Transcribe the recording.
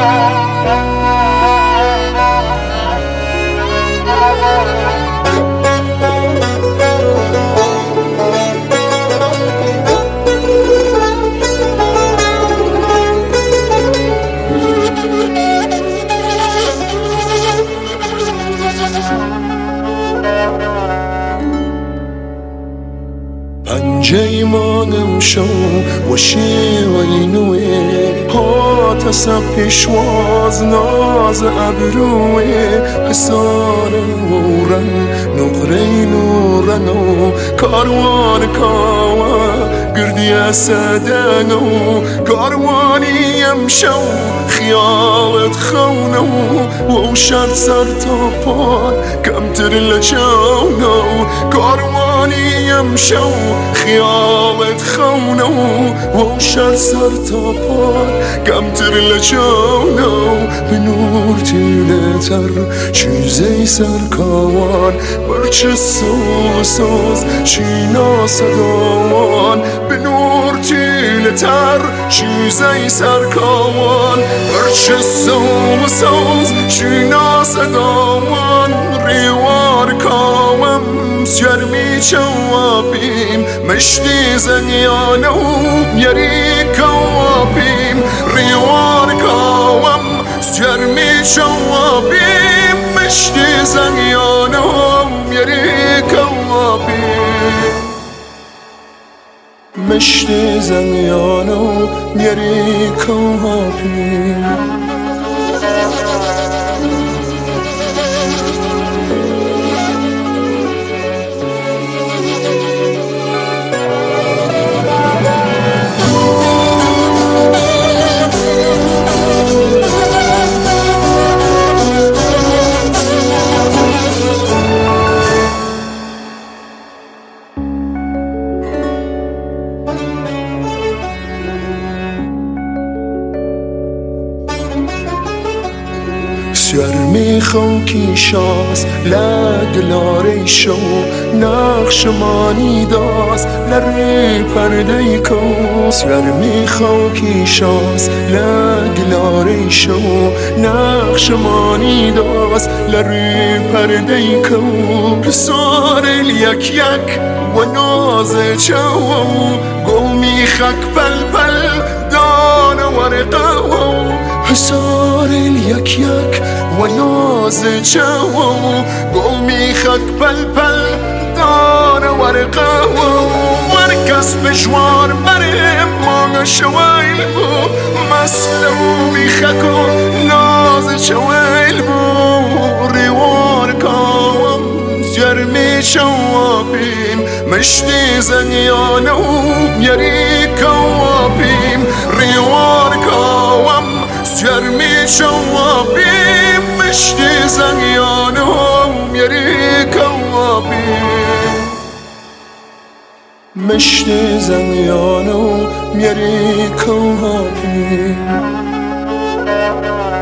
پنجه مانم شو وشی و اینوه هات سب پیشواز ناز ابروه حسار ورن نقره نورنو کاروان کاوا گردی اسدنو کاروانی امشو خیالت خونو و شرط سر تا پار کمتر لچونو کاروانی امشو خیالت خونو و شرط سر تا پار کمتر لچونو به نور تیله تر چیزی سرکاوان برچه سوز چینا صداوان به نور تیله تر چیزی سرکاوان برچه سوز چینا صداوان ریوار کامم سیرمی چوابیم مشتی زنیانو یری کوابیم ریوار کامم سیرمی چوابیم مشتی زنیانو یری کوابیم مشتی زنیانو یری کوابیم سرمی خوکی شاس لگلاری شو نقش مانی داس لری پرده کو سرمی خوکی شاس لگلاری شو نقش مانی داس لری پرده کو پسار یک یک و ناز چو گومی خک پل پل دان ورقه حسار یک یک و ناز چو گومی خک پل پل دار ورقه ورکس بشوار بریم مانگ شویل بو مسلومی خکو ناز چویل بو ریوار کام سیرمی شوابیم مشتی زنیانو یری کوابیم ریوار کام سیرمی شوابیم مشتی زنیانو یری کوابیم مشتی زنیانو یری کوابیم